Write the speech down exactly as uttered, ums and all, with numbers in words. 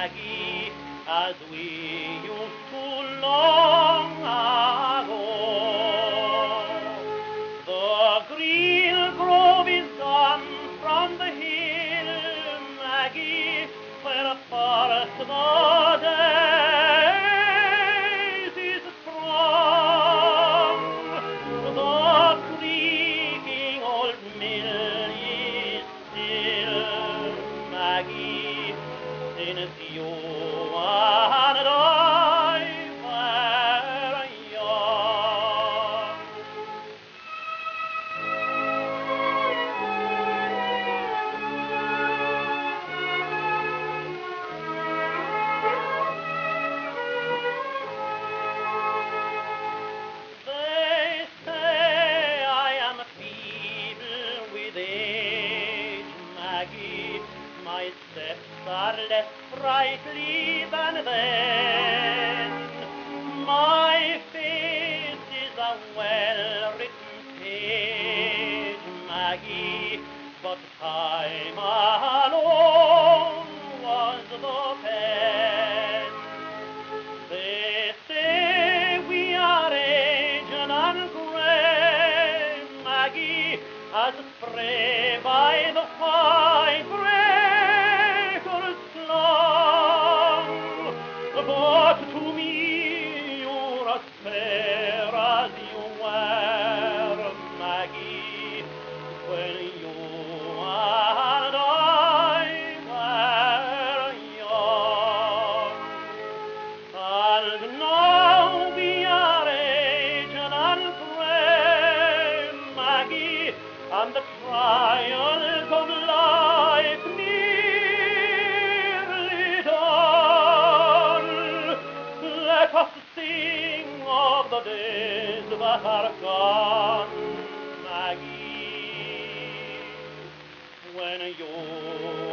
Maggie, as we used to long ago. The green grove is gone from the hill, Maggie, where first the daisies sprung. The creaking old mill is still, Maggie, since you and I were young. They say I am feeble with age, Maggie. My steps are less sprightly than then. My face is a well-written page, Maggie, but time alone was the pen. They say we are aged and grey, Maggie, as spray by the fine breakers slung. But to me you're as fair as you were, Maggie, when you and I were young. And now we are aged and grey, Maggie, and the trials of life nearly done. Let us sing of the days that are gone, Maggie, when you